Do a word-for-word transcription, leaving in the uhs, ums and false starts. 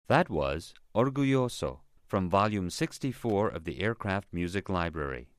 That was Orgulloso from Volume sixty-four of the Aircraft Music Library.